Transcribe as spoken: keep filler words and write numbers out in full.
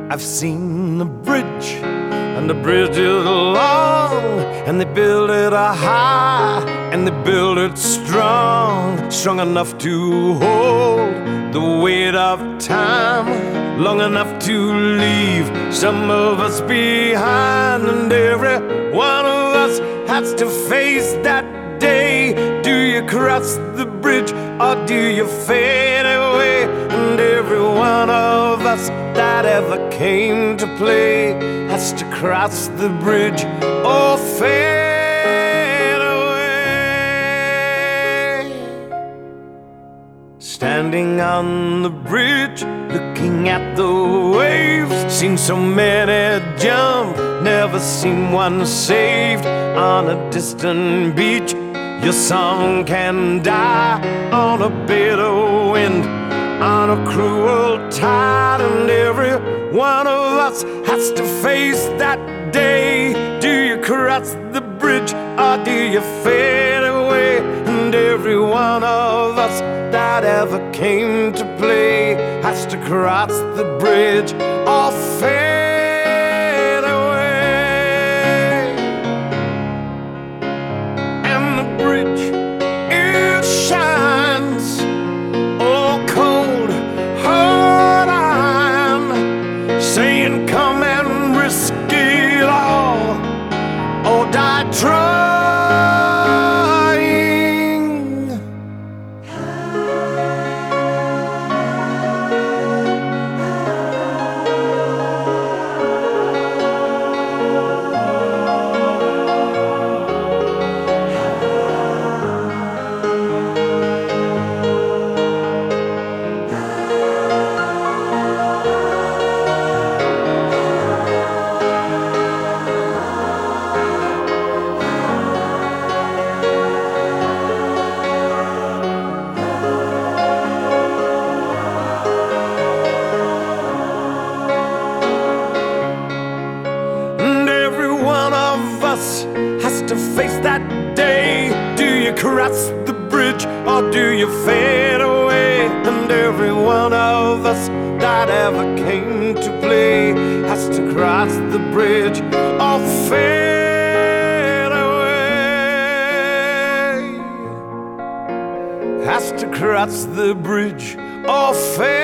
I've seen the bridge, and the bridge is long, and they build it high, and they build it strong, strong enough to hold the weight of time, long enough to leave some of us behind. And every one of us has to face that day. Do you cross the bridge or do you fade away? And every one of us that ever came to play has to cross the bridge or fade away. Standing on the bridge, looking at the waves, seen so many jump, never seen one saved. On a distant beach, your song can die on a bitter wind, on a cruel tide. And every one of us has to face that day. Do you cross the bridge or do you fade away? And every one of us that ever came to play has to cross the bridge or fade away. And the bridge, it shines, oh cold hard iron, saying come and risk it all or die trying. Has to face that day. Do you cross the bridge or do you fade away? And every one of us that ever came to play has to cross the bridge or fade away. Has to cross the bridge or fade